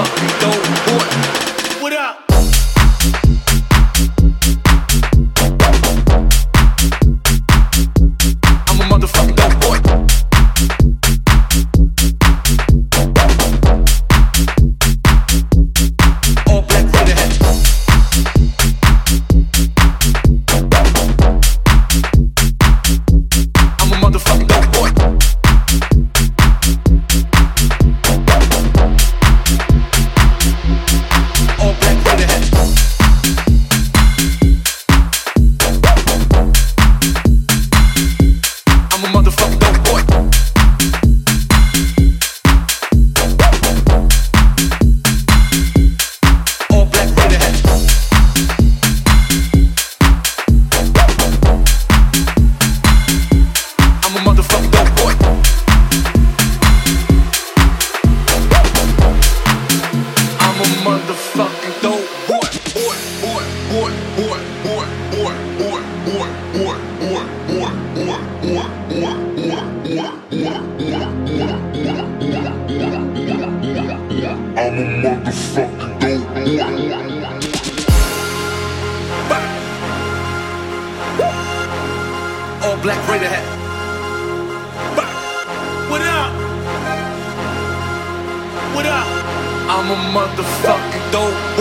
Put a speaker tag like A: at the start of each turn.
A: motherfucking dope boy. What up? I'm a motherfucking dope boy. All black Radiohead. I'm a motherfucking dope boy. All black Radiohead. I'm a motherfucking dope boy. All black Radiohead. I'm a motherfucking dope boy. I'm a motherfucking dope boy. I'm a motherfucking dope boy. All black Radiohead. What up? What up? I'm a motherfucking dope boy.